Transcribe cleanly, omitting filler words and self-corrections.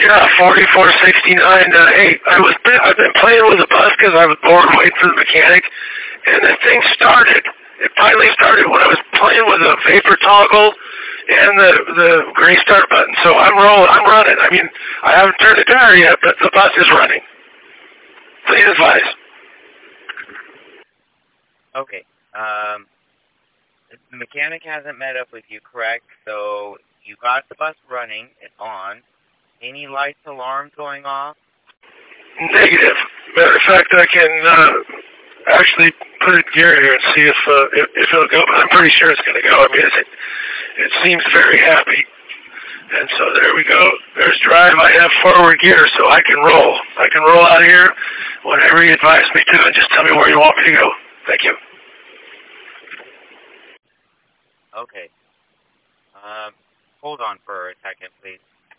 Yeah, 4469. Hey, I've been playing with the bus because I was bored waiting for the mechanic, and the thing started. It finally started when I was playing with the vapor toggle and the green start button. So I'm rolling. I'm running. I mean, I haven't turned the tire yet, but the bus is running. Please advise. Okay. The mechanic hasn't met up with you, correct? So you got the bus running. It's on. Any lights, alarms going off? Negative. Matter of fact, I can actually put it in gear here and see if it'll go. I'm pretty sure it's going to go. I mean, it seems very happy. And so there we go. There's drive. I have forward gear, so I can roll. I can roll out of here whenever you advise me to, and just tell me where you want me to go. Thank you. Okay. Hold on for a second, please.